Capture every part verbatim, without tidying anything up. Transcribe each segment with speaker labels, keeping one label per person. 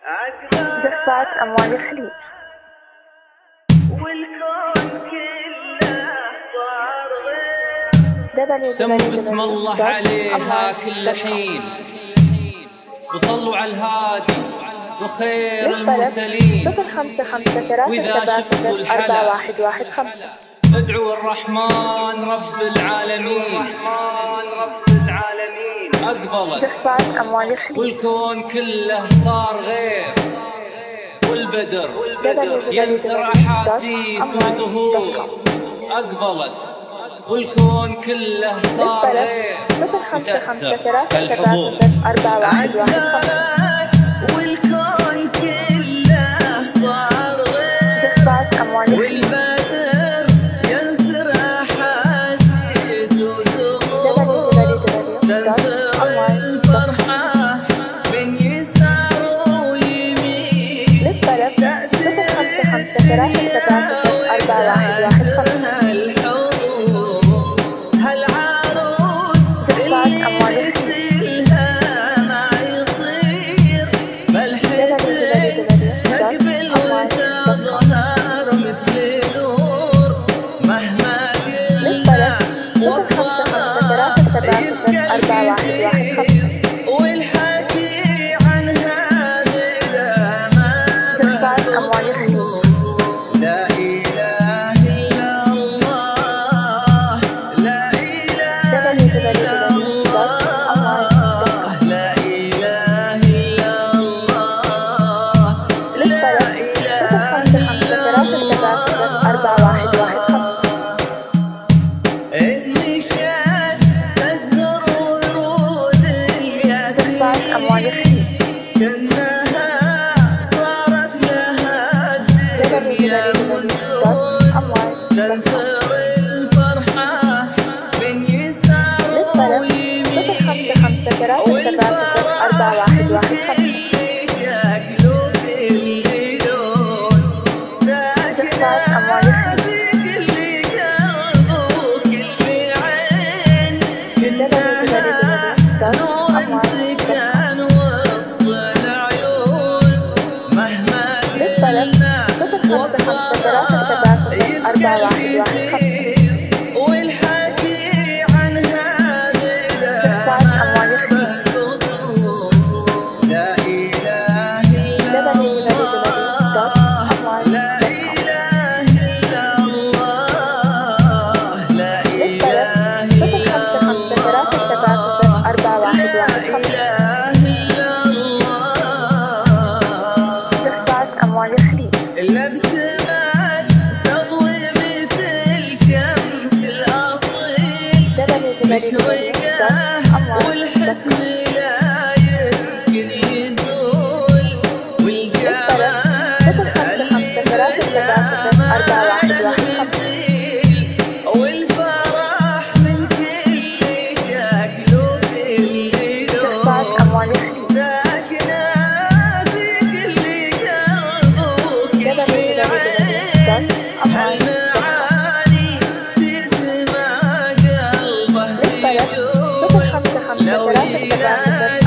Speaker 1: دفعت أموال الخليج.
Speaker 2: والكون كله صار غير.
Speaker 3: سموا بسم الله عليها كل حين، وصلوا على الهادي وخير المرسلين. وإذا شفتوا الحلا ادعوا الرحمن رب العالمين. أقبلت والكون كله صار غير، والبدر ينثر أحاسيس وزهور. أقبلت والكون كله صار غير، وتأثر الحضور.
Speaker 2: والكون كله صار غير، والبدر ينثر أحاسيس وزهور. تنثر الفرحة من يسار ويمين، تأثير والحكي عنها بلا ما لا إله إلا الله، لا إله إلا الله، لا إله إلا الله، لا إله إلا الله. النشاد تزهر ورود الياسمين، كأنها صارت لها الدنيا مزهور. تنثر الفرحة من يسار ويمين، والفرح من كل شكل وكل لون. ساكنة في كل قلب وكل عين، كأنها نور سكن وسط العيون. مهما قلنا وصفها يبقى الكثير، والحكي عنها بلا مقصود. لا إله إلا الله، لا إله إلا الله، لا إله إلا الله، لا إله إلا الله. الأبسمات تضوي مثل شمس الأصيل، مشرقة والحسن لا يمكن يزول. والجمال اللي بينها ما ينفصل، والفرح من كل شكل وكل لون. ساكنة في كل قلب وكل عين، هالمعاني تسمع قلبه يجول. لو يلاقي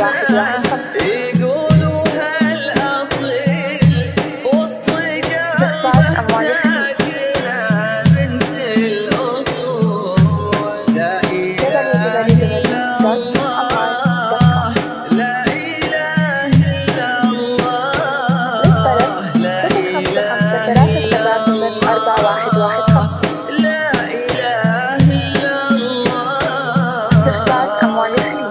Speaker 2: يقولوا هالأصيل وسط قلبه ساكنة بنت الأصول. لا إله إلا الله، لا إله إلا الله، لا إله إلا الله، لا إله إلا الله.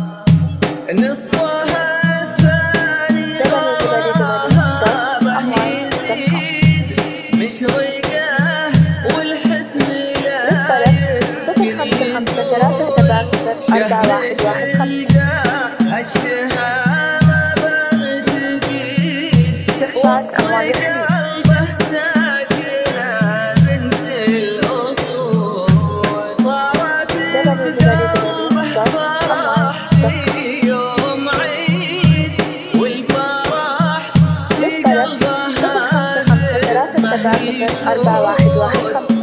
Speaker 2: نصفها الثاني رهاب يزيد، مشرقة والحسن لا يمكن يزول. شهد تلقى هالشهامة بغتقيد، وسط قلبه ساكنة بنت الأصول. صارت بقلبه فرح في يوم عيد، والفرح في قلبها باسمه يزول.